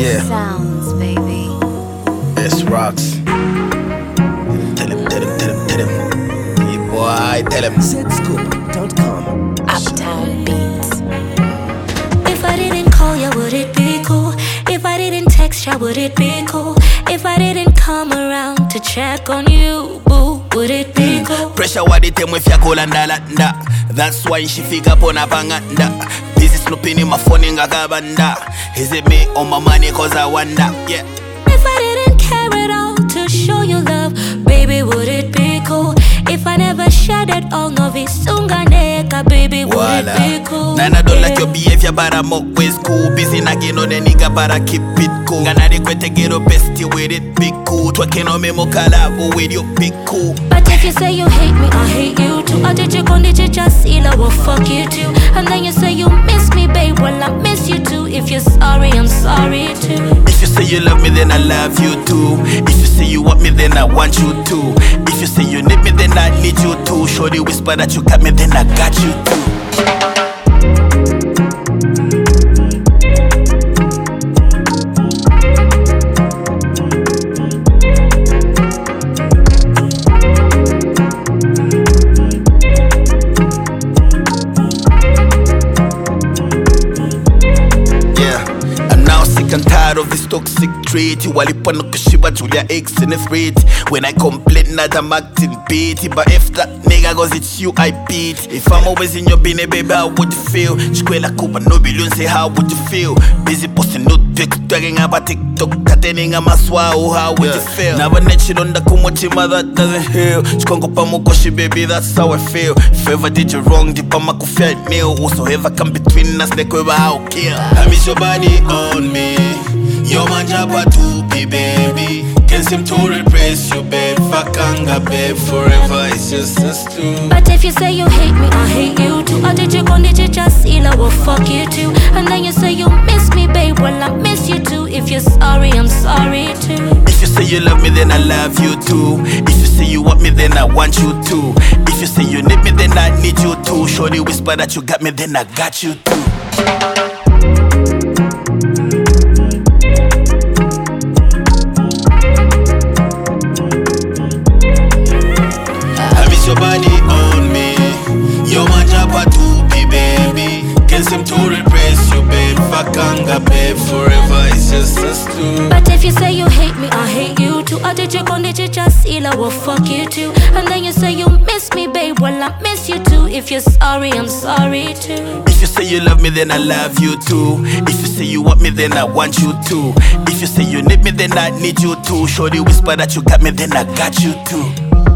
Yeah. Sounds, baby. It's rocks. Tell him. Yeah, boy, tell him. Zscoop.com. Uptown Beats. If I didn't call you, would it be cool? If I didn't text you, would it be cool? If I didn't come around to check on you, boo, would it be cool? Pressure waditem if ya kola ndalanda. That's why she fika pona panganda. Busy snooping in my phone ngakabanda. Is it me or my money cause I wonder? Yeah. If I didn't care at all to show you love, baby, would it be cool? If I never shared it all, no visunganeka, baby, would it be cool? Nana don't like your behavior, but I'm always cool. Busy nagging on the nigga, but I keep it cool. Gonna request to get a bestie with it, be cool. Twerking on me, mo collabo with you, be cool. But if you say you hate me, I hate you too. I did you go, did you just see love? Well, fuck you too. And then you say you miss me, babe, well, I miss you too. If you're sorry, I'm sorry too. If you say you love me, then I love you too. If you say you want me, then I want you too. If you say you need me, then I need you too. Shorty whisper that you got me, then I got you too. I'm tired of this toxic trait. You wali pano kushiba Julia X in the rate. When I complain, not I'm acting petty. But if that nigga goes, it's you I beat. If I'm always in your bine, baby, how would you feel? Chikwela kuba no billion, say how would you feel? Busy posting no dick, talking about TikTok, katening a maswa, how would you feel? Never net shit on the kumochima, that doesn't heal. Chikongo pamukoshi, baby, that's how I feel. If ever did you wrong, the pamaku felt meal. Whatsoever come between us, like whoever I'll kill. I miss your body on me. Yo manja patupi, baby. Can't seem to repress you, babe. Fakanga, babe. Forever, it's just us two. But if you say you hate me, I hate you too. Or did you go, did you just see love? Well, fuck you too. And then you say you miss me, babe, well, I miss you too. If you're sorry, I'm sorry too. If you say you love me, then I love you too. If you say you want me, then I want you too. If you say you need me, then I need you too. Shorty whisper that you got me, then I got you too. Your body on me. Yo manja patupi, baby. Can't seem to repress you, babe. Fakanga, babe. Forever, it's just us two. But if you say you hate me, I hate you too. Or did you go, did you just see love? Well, fuck you too. And then you say you miss me, babe, well, I miss you too. If you're sorry, I'm sorry too. If you say you love me, then I love you too. If you say you want me, then I want you too. If you say you need me, then I need you too. Shorty whisper that you got me, then I got you too.